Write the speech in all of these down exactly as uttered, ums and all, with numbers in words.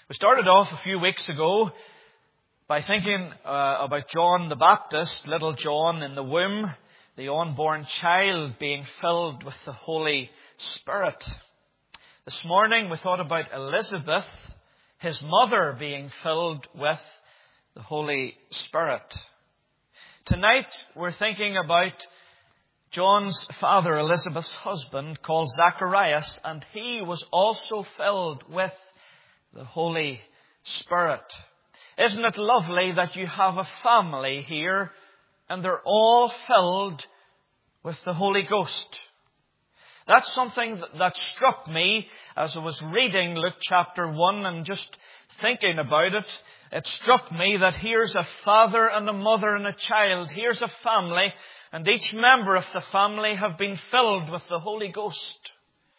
We started off a few weeks ago by thinking uh, about John the Baptist, little John in the womb, the unborn child being filled with the Holy Spirit. This morning we thought about Elizabeth, his mother, being filled with the Holy Spirit. Tonight we're thinking about John's father, Elizabeth's husband, called Zacharias, and he was also filled with the Holy Spirit. Isn't it lovely that you have a family here and they're all filled with the Holy Ghost? That's something that struck me as I was reading Luke chapter one and just thinking about it. It struck me that here's a father and a mother and a child. Here's a family, and each member of the family have been filled with the Holy Ghost.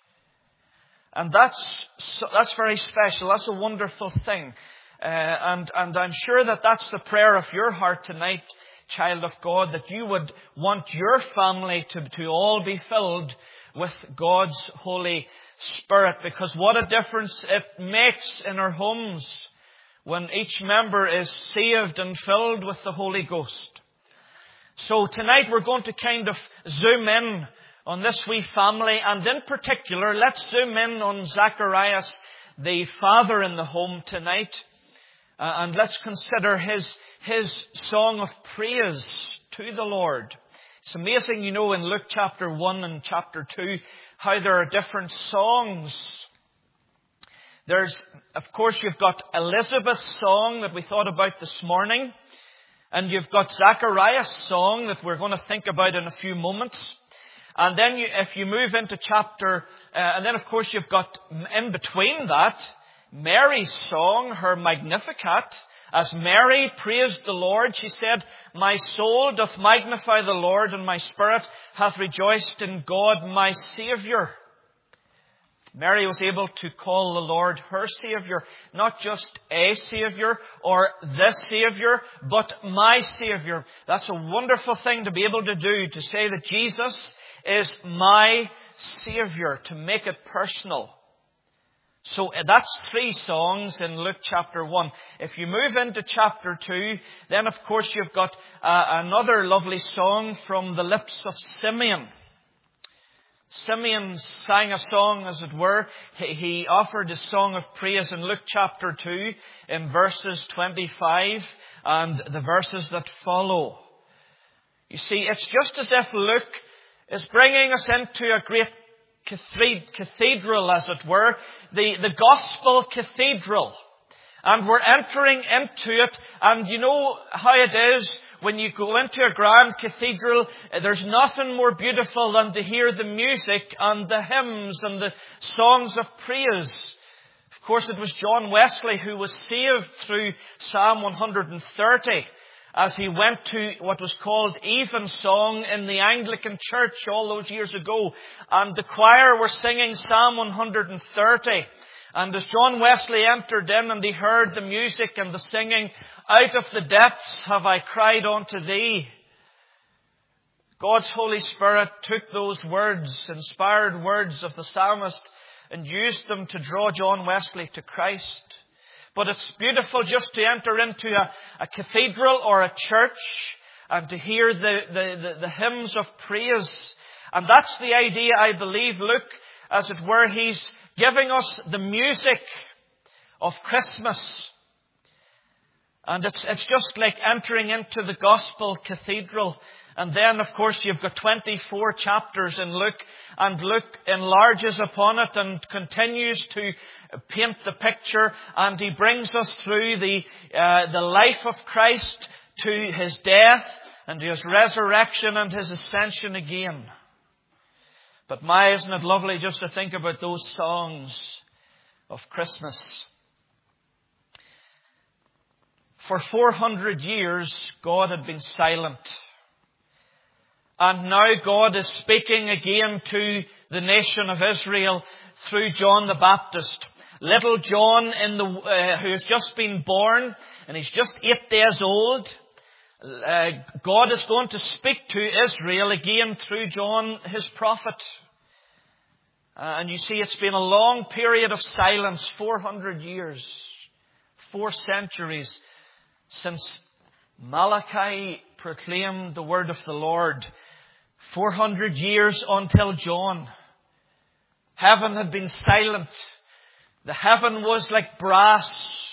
And that's that's very special. That's a wonderful thing. Uh, and, and I'm sure that that's the prayer of your heart tonight, child of God, that you would want your family to, to all be filled with God's Holy Spirit. Because what a difference it makes in our homes when each member is saved and filled with the Holy Ghost. So tonight we're going to kind of zoom in on this wee family, and in particular, let's zoom in on Zacharias, the father in the home tonight, uh, and let's consider his his song of praise to the Lord. It's amazing, you know, in Luke chapter one and chapter two, how there are different songs. There's, of course, you've got Elizabeth's song that we thought about this morning, and you've got Zacharias' song that we're going to think about in a few moments. And then you, if you move into chapter, uh, and then of course you've got in between that, Mary's song, her Magnificat. As Mary praised the Lord, she said, "My soul doth magnify the Lord, and my spirit hath rejoiced in God my Saviour." Mary was able to call the Lord her Saviour, not just a Saviour or the Saviour, but my Saviour. That's a wonderful thing to be able to do, to say that Jesus is my Saviour, to make it personal. So that's three songs in Luke chapter one. If you move into chapter two, then of course you've got uh, another lovely song from the lips of Simeon. Simeon sang a song, as it were. He, he offered his song of praise in Luke chapter two in verses twenty-five and the verses that follow. You see, it's just as if Luke is bringing us into a great cathedral, as it were, the, the gospel cathedral. And we're entering into it, and you know how it is when you go into a grand cathedral, there's nothing more beautiful than to hear the music and the hymns and the songs of praise. Of course, it was John Wesley who was saved through Psalm one hundred thirty. As he went to what was called Evensong in the Anglican Church all those years ago. And the choir were singing Psalm one hundred thirty. And as John Wesley entered in and he heard the music and the singing, "Out of the depths have I cried unto thee," God's Holy Spirit took those words, inspired words of the psalmist, and used them to draw John Wesley to Christ. But it's beautiful just to enter into a, a cathedral or a church and to hear the, the, the, the hymns of praise. And that's the idea, I believe, Luke, as it were, he's giving us the music of Christmas. And it's, it's just like entering into the gospel cathedral. And then, of course, you've got twenty-four chapters in Luke, and Luke enlarges upon it and continues to paint the picture, and he brings us through the uh, the life of Christ to his death and to his resurrection and his ascension again. But my, isn't it lovely just to think about those songs of Christmas? For four hundred years, God had been silent. And now God is speaking again to the nation of Israel through John the Baptist. Little John, in the, uh, who has just been born, and he's just eight days old. Uh, God is going to speak to Israel again through John, his prophet. Uh, and you see, it's been a long period of silence, four hundred years. four centuries since Malachi proclaimed the word of the Lord. four hundred years until John. Heaven had been silent. The heaven was like brass.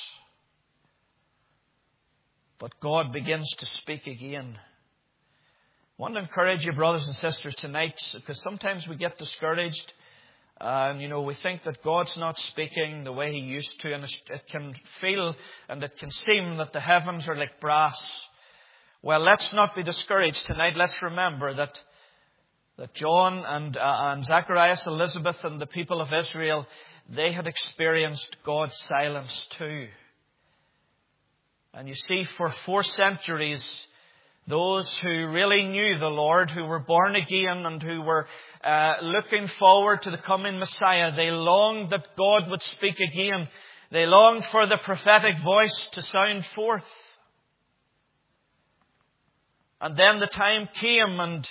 But God begins to speak again. I want to encourage you, brothers and sisters, tonight, because sometimes we get discouraged. And, you know, we think that God's not speaking the way He used to. And it can feel and it can seem that the heavens are like brass. Well, let's not be discouraged tonight. Let's remember that that John and, uh, and Zacharias, Elizabeth and the people of Israel, they had experienced God's silence too. And you see, for four centuries, those who really knew the Lord, who were born again and who were uh, looking forward to the coming Messiah, they longed that God would speak again. They longed for the prophetic voice to sound forth. And then the time came and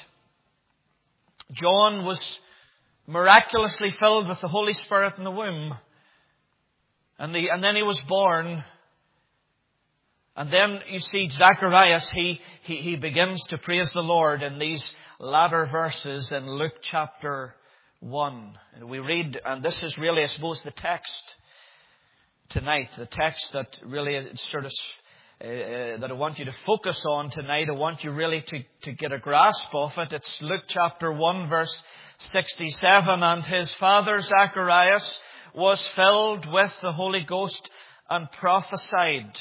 John was miraculously filled with the Holy Spirit in the womb. And, the, and then he was born. And then you see Zacharias, he, he, he begins to praise the Lord in these latter verses in Luke chapter one. And we read, and this is really, I suppose, the text tonight, the text that really is sort of, uh, that I want you to focus on tonight. I want you really to, to get a grasp of it. It's Luke chapter one, verse sixty-seven. And his father Zacharias was filled with the Holy Ghost and prophesied.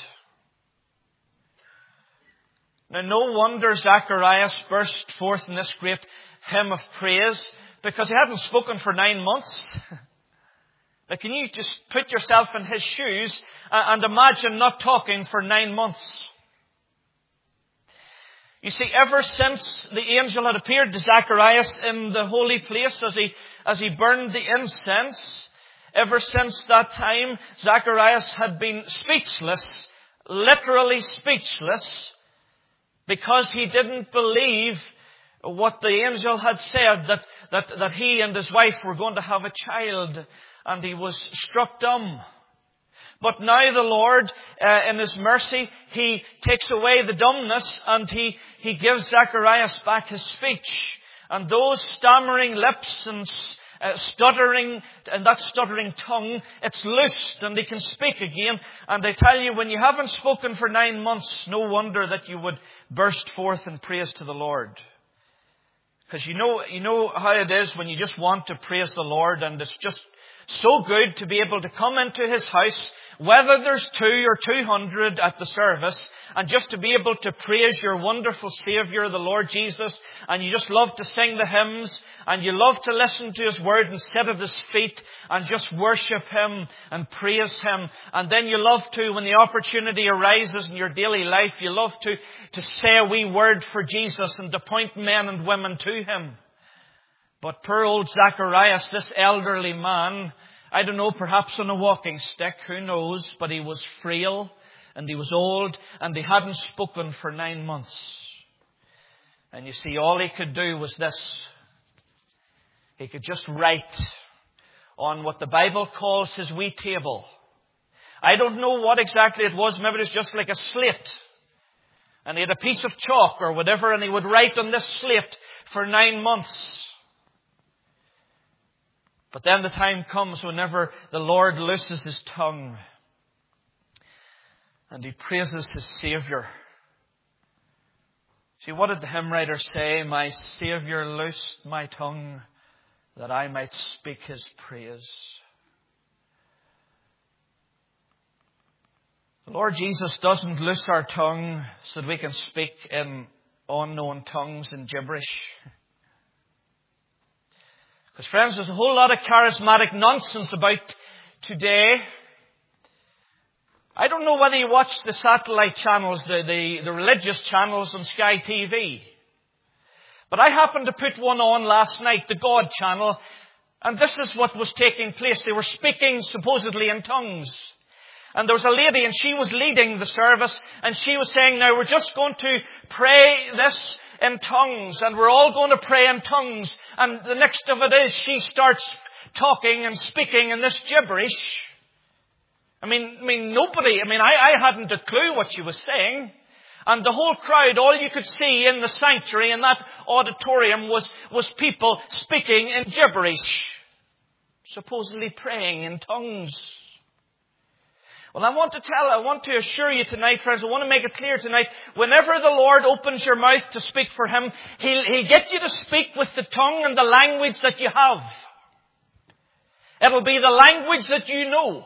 Now, no wonder Zacharias burst forth in this great hymn of praise, because he hadn't spoken for nine months. Now, can you just put yourself in his shoes and imagine not talking for nine months? You see, ever since the angel had appeared to Zacharias in the holy place as he, as he burned the incense, ever since that time, Zacharias had been speechless, literally speechless, because he didn't believe what the angel had said, that, that, that he and his wife were going to have a child, and he was struck dumb. But now the Lord, uh, in His mercy, He takes away the dumbness and He, He gives Zacharias back his speech. And those stammering lips and uh, stuttering, and that stuttering tongue, it's loosed and he can speak again. And I tell you, when you haven't spoken for nine months, no wonder that you would burst forth in praise to the Lord. Because you know, you know how it is when you just want to praise the Lord, and it's just so good to be able to come into His house, whether there's two or two hundred at the service, and just to be able to praise your wonderful Savior, the Lord Jesus, and you just love to sing the hymns, and you love to listen to His Word and sit at His feet and just worship Him and praise Him. And then you love to, when the opportunity arises in your daily life, you love to, to say a wee word for Jesus and to point men and women to Him. But poor old Zacharias, this elderly man, I don't know, perhaps on a walking stick, who knows, but he was frail and he was old and he hadn't spoken for nine months. And you see, all he could do was this. He could just write on what the Bible calls his wee table. I don't know what exactly it was. Maybe it was just like a slate. And he had a piece of chalk or whatever, and he would write on this slate for nine months. But then the time comes whenever the Lord looses His tongue and he praises His Savior. See, what did the hymn writer say? My Savior loosed my tongue that I might speak His praise. The Lord Jesus doesn't loose our tongue so that we can speak in unknown tongues and gibberish. Because, friends, there's a whole lot of charismatic nonsense about today. I don't know whether you watch the satellite channels, the, the, the religious channels on Sky T V. But I happened to put one on last night, the God channel, and this is what was taking place. They were speaking supposedly in tongues. And there was a lady, and she was leading the service, and she was saying, now we're just going to pray this in tongues, and we're all going to pray in tongues. And the next of it is she starts talking and speaking in this gibberish. I mean, I mean, nobody, I mean, I, I hadn't a clue what she was saying. And the whole crowd, all you could see in the sanctuary, in that auditorium, was, was people speaking in gibberish. Supposedly praying in tongues. Well, I want to tell, I want to assure you tonight, friends, I want to make it clear tonight, whenever the Lord opens your mouth to speak for Him, He'll, He'll get you to speak with the tongue and the language that you have. It'll be the language that you know.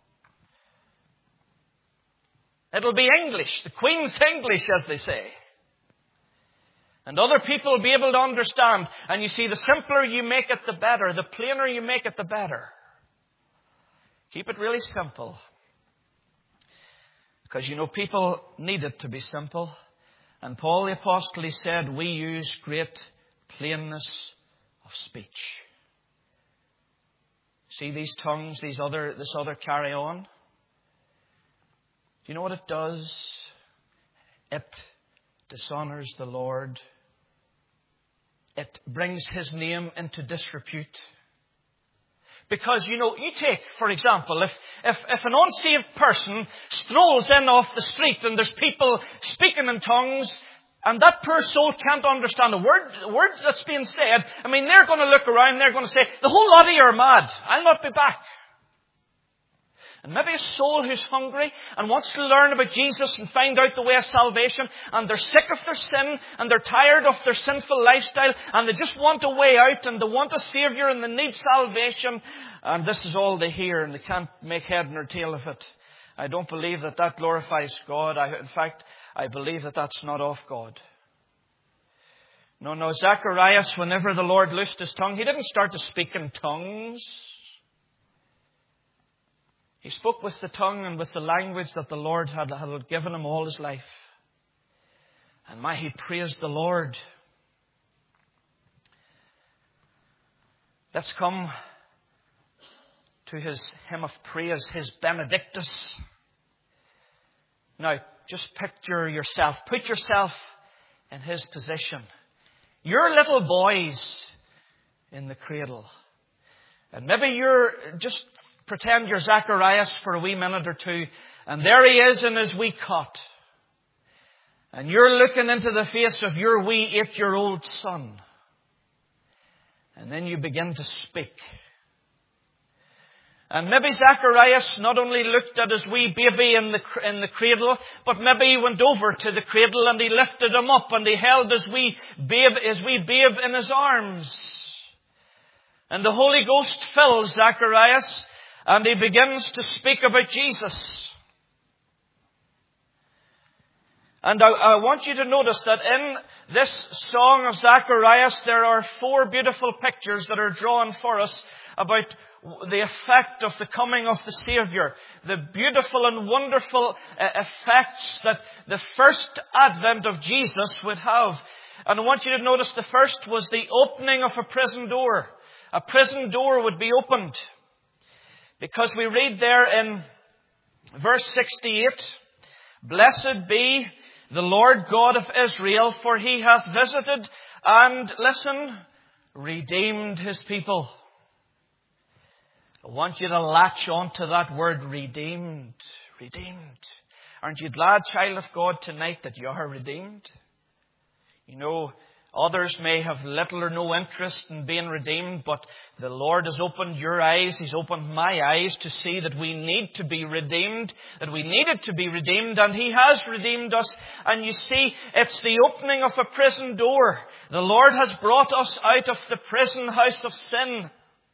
It'll be English, the Queen's English, as they say. And other people will be able to understand. And you see, the simpler you make it, the better. The plainer you make it, the better. Keep it really simple. Because, you know, people need it to be simple. And Paul the Apostle, he said, we use great plainness of speech. See these tongues, these other, this other carry on? Do you know what it does? It dishonors the Lord. It brings His name into disrepute. Because, you know, you take, for example, if, if, if an unsaved person strolls in off the street and there's people speaking in tongues and that poor soul can't understand the word, the words that's being said, I mean, they're going to look around and they're going to say, the whole lot of you are mad. I'll not be back. And maybe a soul who's hungry and wants to learn about Jesus and find out the way of salvation, and they're sick of their sin and they're tired of their sinful lifestyle and they just want a way out and they want a Savior and they need salvation, and this is all they hear and they can't make head nor tail of it. I don't believe that that glorifies God. I, in fact, I believe that that's not of God. No, no, Zacharias, whenever the Lord loosed his tongue, he didn't start to speak in tongues. He spoke with the tongue and with the language that the Lord had, had given him all his life. And my, he praised the Lord. Let's come to his hymn of praise, his Benedictus. Now, just picture yourself. Put yourself in his position. You're little boys in the cradle. And maybe you're just... pretend you're Zacharias for a wee minute or two. And there he is in his wee cot. And you're looking into the face of your wee eight-year-old son. And then you begin to speak. And maybe Zacharias not only looked at his wee baby in the, in the cradle, but maybe he went over to the cradle and he lifted him up and he held his wee babe, his wee babe in his arms. And the Holy Ghost fills Zacharias. And he begins to speak about Jesus. And I, I want you to notice that in this song of Zacharias, there are four beautiful pictures that are drawn for us about the effect of the coming of the Savior. The beautiful and wonderful uh, effects that the first advent of Jesus would have. And I want you to notice the first was the opening of a prison door. A prison door would be opened. Because we read there in verse sixty-eight, Blessed be the Lord God of Israel, for He hath visited and, listen, redeemed His people. I want you to latch on to that word, redeemed. Redeemed. Aren't you glad, child of God, tonight that you are redeemed? You know, others may have little or no interest in being redeemed, but the Lord has opened your eyes. He's opened my eyes to see that we need to be redeemed, that we needed to be redeemed, and He has redeemed us. And you see, it's the opening of a prison door. The Lord has brought us out of the prison house of sin.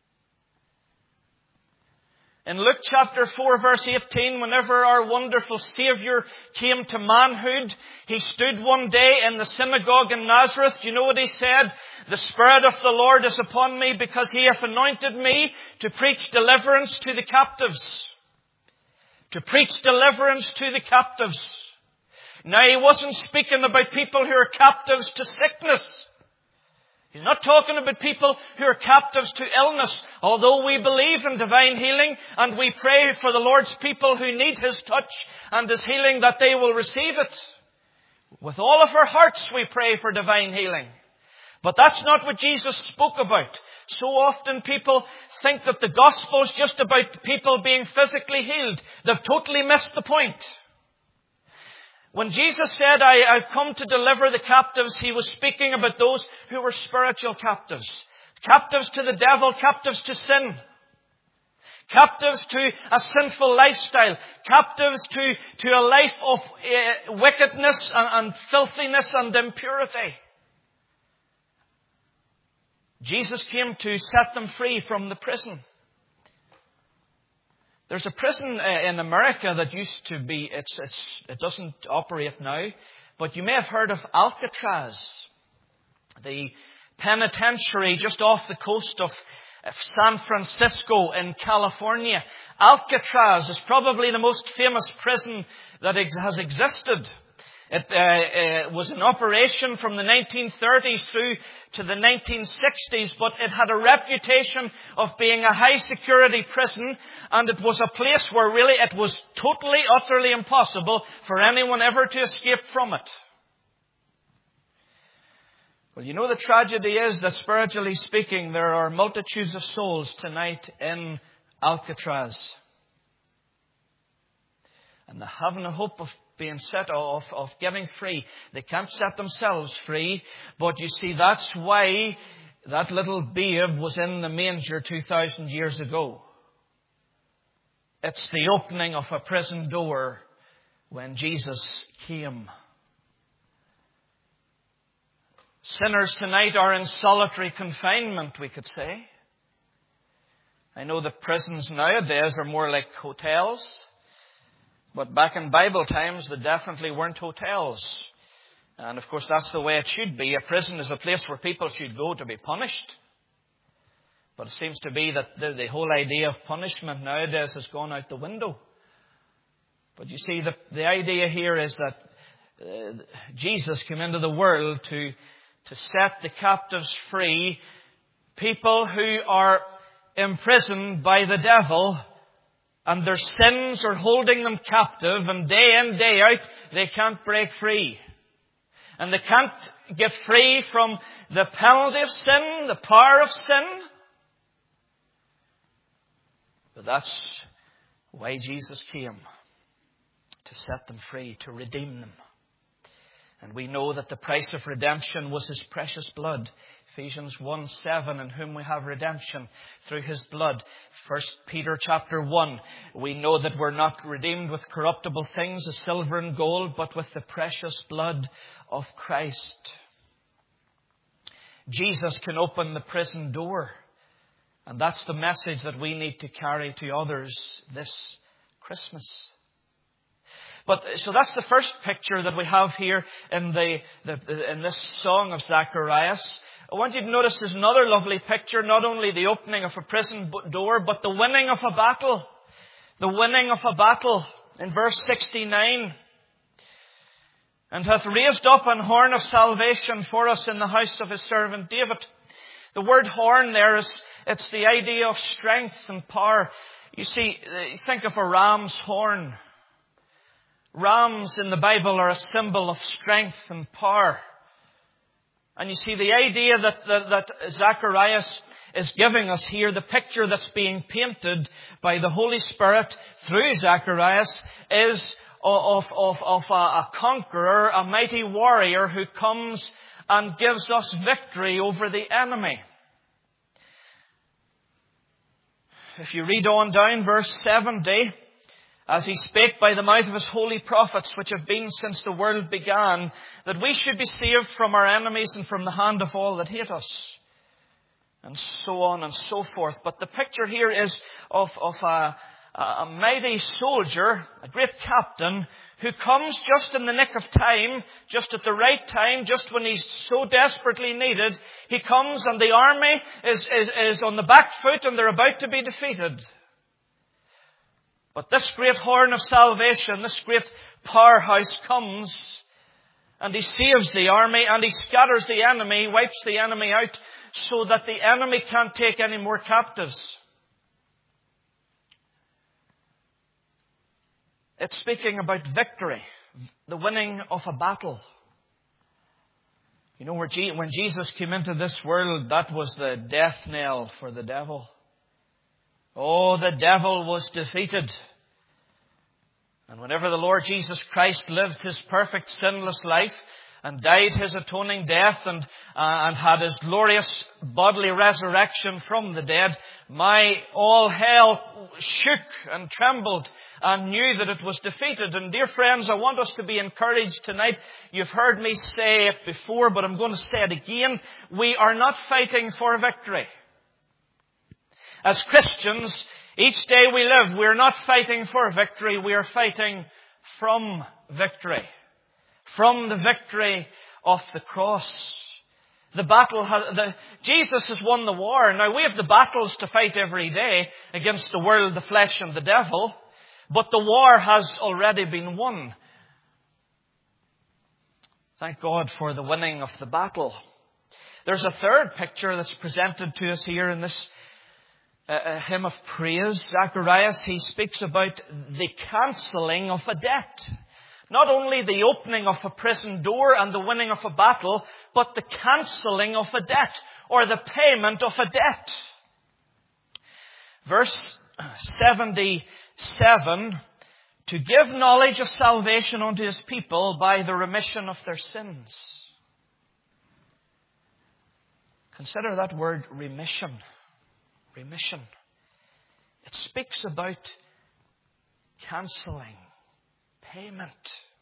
In Luke chapter four, verse eighteen, whenever our wonderful Savior came to manhood, He stood one day in the synagogue in Nazareth. Do you know what He said? The Spirit of the Lord is upon me, because He hath anointed me to preach deliverance to the captives. To preach deliverance to the captives. Now, He wasn't speaking about people who are captives to sickness. He's not talking about people who are captives to illness. Although we believe in divine healing and we pray for the Lord's people who need His touch and His healing, that they will receive it. With all of our hearts we pray for divine healing. But that's not what Jesus spoke about. So often people think that the gospel is just about people being physically healed. They've totally missed the point. When Jesus said, I, I've come to deliver the captives, he was speaking about those who were spiritual captives. Captives to the devil, captives to sin. Captives to a sinful lifestyle. Captives to, to a life of uh, wickedness and, and filthiness and impurity. Jesus came to set them free from the prison. There's a prison uh, in America that used to be, it's, it's, it doesn't operate now, but you may have heard of Alcatraz, the penitentiary just off the coast of San Francisco in California. Alcatraz is probably the most famous prison that has existed. It uh, uh, was in operation from the nineteen thirties through to the nineteen sixties, but it had a reputation of being a high security prison, and it was a place where really it was totally, utterly impossible for anyone ever to escape from it. Well, you know, the tragedy is that spiritually speaking, there are multitudes of souls tonight in Alcatraz. And they haven't a hope of being set off, of getting free. They can't set themselves free. But you see, that's why that little babe was in the manger two thousand years ago. It's the opening of a prison door when Jesus came. Sinners tonight are in solitary confinement, we could say. I know that prisons nowadays are more like hotels. But back in Bible times, they definitely weren't hotels. And of course, that's the way it should be. A prison is a place where people should go to be punished. But it seems to be that the, the whole idea of punishment nowadays has gone out the window. But you see, the, the idea here is that uh, Jesus came into the world to, to set the captives free. People who are imprisoned by the devil, and their sins are holding them captive, and day in, day out, they can't break free. And they can't get free from the penalty of sin, the power of sin. But that's why Jesus came, to set them free, to redeem them. And we know that the price of redemption was His precious blood. Ephesians one seven, in whom we have redemption through His blood. First Peter chapter one, we know that we're not redeemed with corruptible things, as silver and gold, but with the precious blood of Christ. Jesus can open the prison door. And that's the message that we need to carry to others this Christmas. But so that's the first picture that we have here in the, the in this song of Zacharias. I want you to notice there's another lovely picture, not only the opening of a prison door, but the winning of a battle. The winning of a battle in verse sixty-nine. And hath raised up an horn of salvation for us in the house of His servant David. The word horn there is, it's the idea of strength and power. You see, think of a ram's horn. Rams in the Bible are a symbol of strength and power. And you see, the idea that, that, that Zacharias is giving us here, the picture that's being painted by the Holy Spirit through Zacharias, is of, of, of a, a conqueror, a mighty warrior who comes and gives us victory over the enemy. If you read on down verse seventy, as He spake by the mouth of His holy prophets, which have been since the world began, that we should be saved from our enemies and from the hand of all that hate us. And so on and so forth. But the picture here is of, of a, a mighty soldier, a great captain, who comes just in the nick of time, just at the right time, just when he's so desperately needed. He comes and the army is, is, is on the back foot and they're about to be defeated. But this great horn of salvation, this great powerhouse comes and He saves the army and He scatters the enemy, wipes the enemy out so that the enemy can't take any more captives. It's speaking about victory, the winning of a battle. You know, when Jesus came into this world, that was the death knell for the devil. Oh, the devil was defeated. And whenever the Lord Jesus Christ lived His perfect sinless life and died His atoning death and, uh, and had His glorious bodily resurrection from the dead, my all hell shook and trembled and knew that it was defeated. And dear friends, I want us to be encouraged tonight. You've heard me say it before, but I'm going to say it again. We are not fighting for victory. As Christians, each day we live, we're not fighting for victory. We are fighting from victory. From the victory of the cross. The battle has, the, Jesus has won the war. Now we have the battles to fight every day against the world, the flesh and the devil. But the war has already been won. Thank God for the winning of the battle. There's a third picture that's presented to us here in this uh, uh, hymn of praise. Zacharias, he speaks about the cancelling of a debt. Not only the opening of a prison door and the winning of a battle, but the cancelling of a debt, or the payment of a debt. Verse seventy-seven, to give knowledge of salvation unto His people by the remission of their sins. Consider that word remission. Remission. It speaks about cancelling. Payment.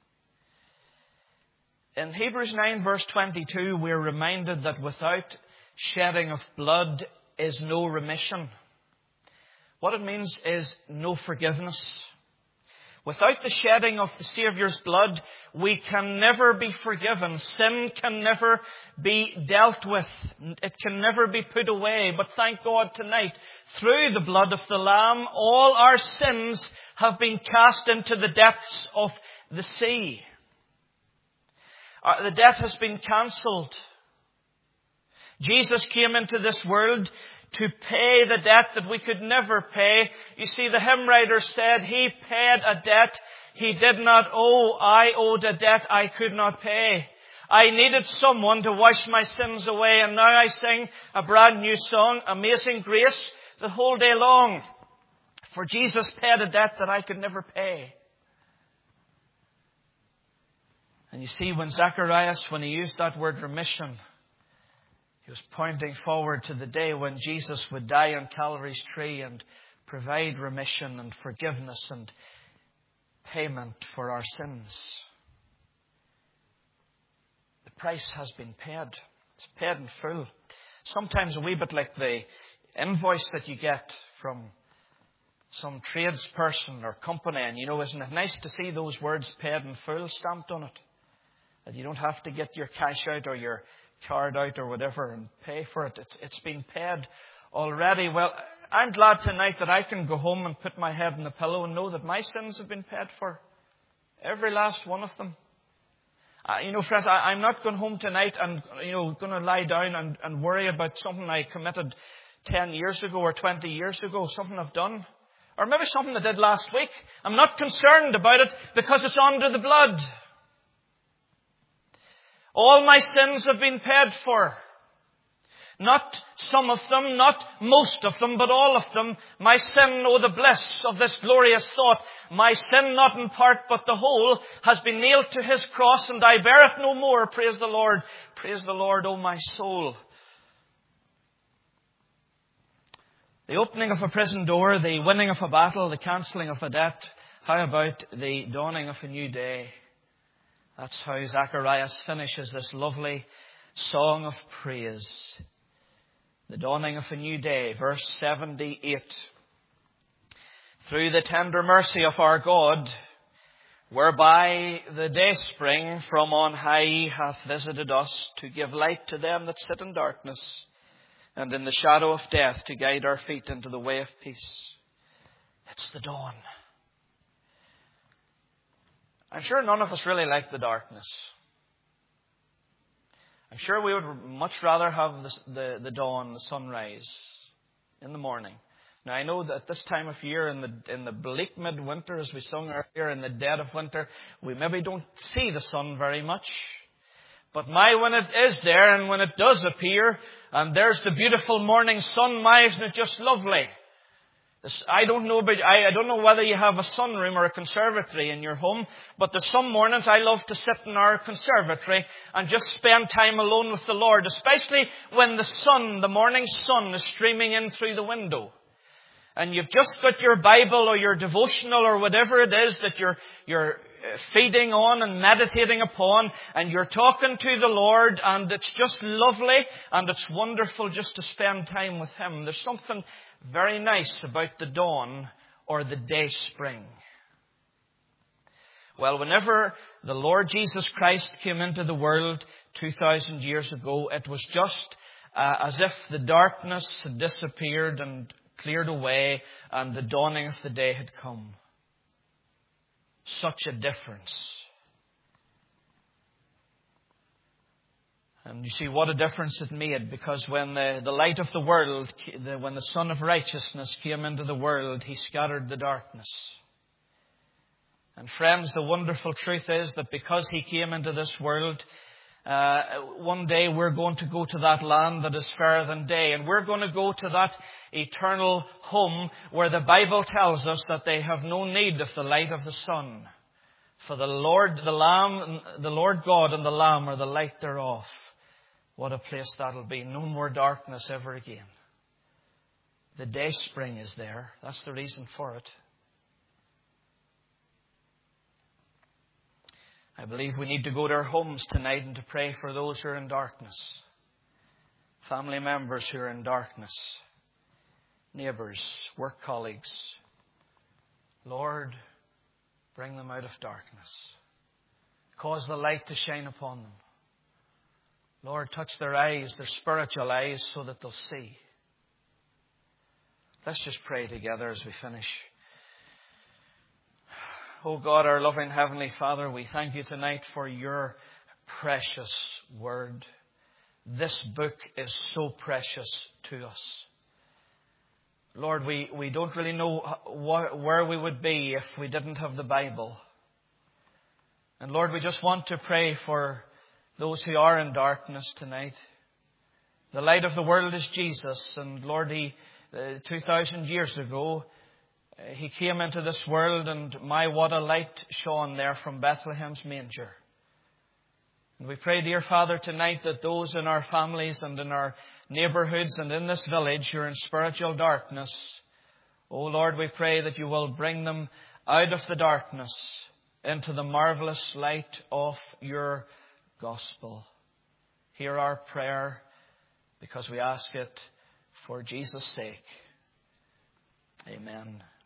In Hebrews nine verse twenty-two, we're reminded that without shedding of blood is no remission. What it means is no forgiveness. Without the shedding of the Saviour's blood, we can never be forgiven. Sin can never be dealt with. It can never be put away. But thank God tonight, through the blood of the Lamb, all our sins have been cast into the depths of the sea. Uh, the debt has been cancelled. Jesus came into this world to pay the debt that we could never pay. You see, the hymn writer said He paid a debt He did not owe. I owed a debt I could not pay. I needed someone to wash my sins away, and now I sing a brand new song, Amazing Grace, the whole day long. For Jesus paid a debt that I could never pay. And you see, when Zacharias, when he used that word remission, he was pointing forward to the day when Jesus would die on Calvary's tree and provide remission and forgiveness and payment for our sins. The price has been paid. It's paid in full. Sometimes a wee bit like the invoice that you get from some tradesperson or company. And you know, isn't it nice to see those words paid in full stamped on it? That you don't have to get your cash out or your card out or whatever and pay for it. It's, it's been paid already. Well, I'm glad tonight that I can go home and put my head in the pillow and know that my sins have been paid for. Every last one of them. Uh, you know, friends, I, I'm not going home tonight and, you know, going to lie down and, and worry about something I committed ten years ago or twenty years ago, something I've done. Or maybe something I did last week. I'm not concerned about it because it's under the blood. All my sins have been paid for. Not some of them, not most of them, but all of them. My sin, oh the bliss of this glorious thought. My sin, not in part, but the whole, has been nailed to His cross, and I bear it no more. Praise the Lord. Praise the Lord, O my soul. The opening of a prison door, the winning of a battle, the cancelling of a debt. How about the dawning of a new day? That's how Zacharias finishes this lovely song of praise. The dawning of a new day, verse seventy-eight. Through the tender mercy of our God, whereby the dayspring from on high hath visited us, to give light to them that sit in darkness, and in the shadow of death to guide our feet into the way of peace. It's the dawn. I'm sure none of us really like the darkness. I'm sure we would much rather have the, the, the dawn, the sunrise, in the morning. Now I know that at this time of year, in the in the bleak midwinter, as we sung earlier, in the dead of winter, we maybe don't see the sun very much. But my, when it is there and when it does appear, and there's the beautiful morning sun, my, isn't it just lovely? This, I don't know about, I, I don't know whether you have a sunroom or a conservatory in your home, but there's some mornings I love to sit in our conservatory and just spend time alone with the Lord, especially when the sun, the morning sun, is streaming in through the window. And you've just got your Bible or your devotional or whatever it is that you're, you're feeding on and meditating upon, and you're talking to the Lord, and it's just lovely, and it's wonderful just to spend time with Him. There's something very nice about the dawn or the day spring. Well, whenever the Lord Jesus Christ came into the world two thousand years ago, it was just uh, as if the darkness had disappeared and cleared away, and the dawning of the day had come. Such a difference. And you see what a difference it made, because when the, the light of the world, the, when the Son of Righteousness came into the world, He scattered the darkness. And friends, the wonderful truth is that because He came into this world, uh, one day we're going to go to that land that is fairer than day. And we're going to go to that eternal home where the Bible tells us that they have no need of the light of the sun. For the Lord, the Lamb, the Lord God and the Lamb are the light thereof. What a place that'll be. No more darkness ever again. The day spring is there. That's the reason for it. I believe we need to go to our homes tonight and to pray for those who are in darkness. Family members who are in darkness. Neighbours, work colleagues. Lord, bring them out of darkness. Cause the light to shine upon them. Lord, touch their eyes, their spiritual eyes, so that they'll see. Let's just pray together as we finish. Oh God, our loving Heavenly Father, we thank You tonight for Your precious word. This book is so precious to us. Lord, we, we don't really know what, where we would be if we didn't have the Bible. And Lord, we just want to pray for those who are in darkness tonight. The light of the world is Jesus. And Lord, He, uh, two thousand years ago, uh, He came into this world, and my, what a light shone there from Bethlehem's manger. And we pray, dear Father, tonight that those in our families and in our neighbourhoods and in this village who are in spiritual darkness, oh Lord, we pray that You will bring them out of the darkness into the marvellous light of Your gospel. Hear our prayer, because we ask it for Jesus' sake. Amen.